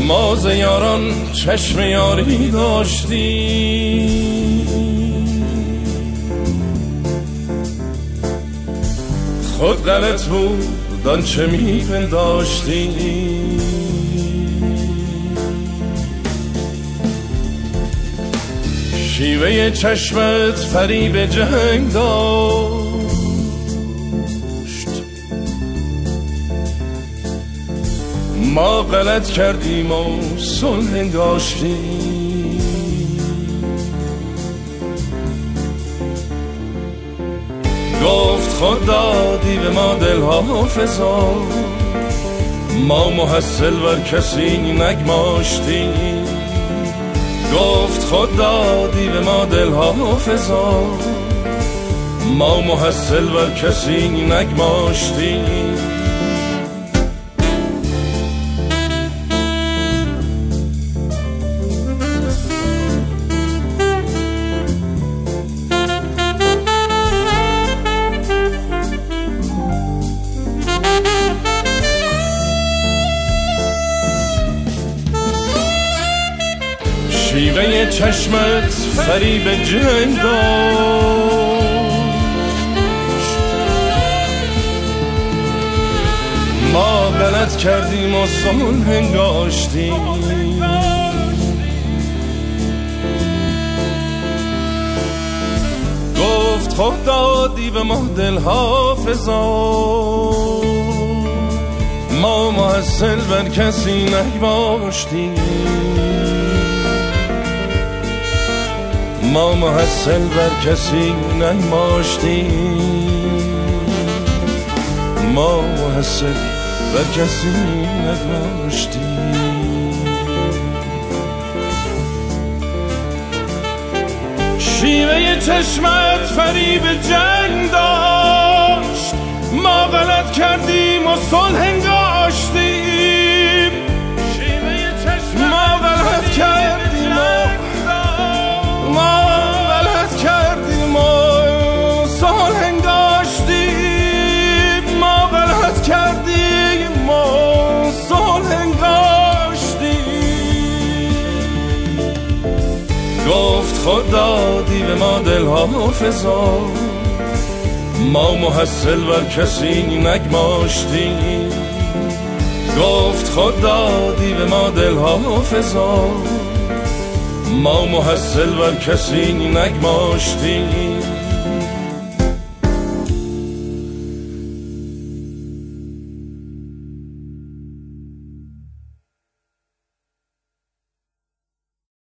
ما ز یاران چشم یاری داشتیم، خود غلط بود آنچه میپنداشتیم. شیوه چشمت فریب جنگ داشت، ما غلط کردیم و صلح انگاشتیم. گفت خود دادی به ما دل حافظا، ما محصل بر کسی نگماشتیم. گفت خود دادی به ما دل حافظا، ما محصل بر کسی نگماشتیم. شیوه چشمت فریب جنگ داشت، ما غلط کردیم و صلح انگاشتیم. گفت خود دادی به ما دل حافظا، ما محصل بر کسی نگماشتیم. ما محصل بر کسی نگماشتیم، ما محصل بر کسی نگماشتیم. شیوه چشمت فریب جنگ داشت، ما غلط کردیم و صلح انگاشتیم. شیوه چشمت ما غلط کردیم و ما غلط کردیم و صلح انگاشتیم. ما غلط کردیم و صلح انگاشتیم. گفت خود دادی به ما دل حافظا، ما محصل بر کسی نگماشتیم. گفت خود دادی به ما دل حافظا، ما محصل بر کسی نگماشتیم.